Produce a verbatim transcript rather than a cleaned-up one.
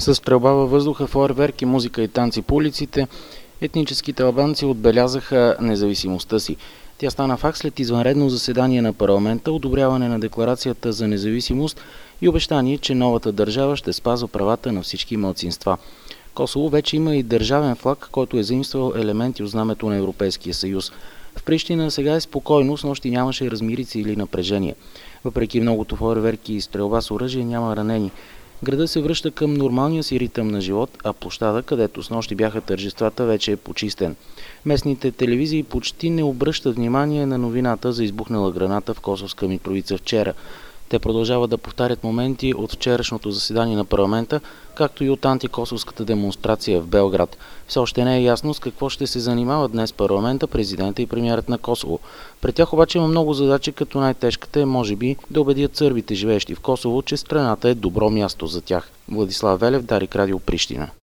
С стрелба във въздуха, фойерверки, музика и танци по улиците, етническите албанци отбелязаха независимостта си. Тя стана факт след извънредно заседание на парламента, одобряване на декларацията за независимост и обещание, че новата държава ще спазва правата на всички малцинства. Косово вече има и държавен флаг, който е заимствал елементи от знамето на Европейския съюз. В Прищина сега е спокойно, с нощи нямаше размирици или напрежение. Въпреки многото фойерверки и стрелба с оръжие няма ранени. Градът се връща към нормалния си ритъм на живот, а площада, където с нощи бяха тържествата, вече е почистен. Местните телевизии почти не обръщат внимание на новината за избухнала граната в Косовска Митровица вчера. Те продължават да повтарят моменти от вчерашното заседание на парламента, както и от антикосовската демонстрация в Белград. Все още не е ясно с какво ще се занимава днес парламента, президента и премиерът на Косово. Пред тях обаче има много задачи, като най-тежката е, може би, да убедят сърбите, живеещи в Косово, че страната е добро място за тях. Владислав Велев, Дарик Радио, Прищина.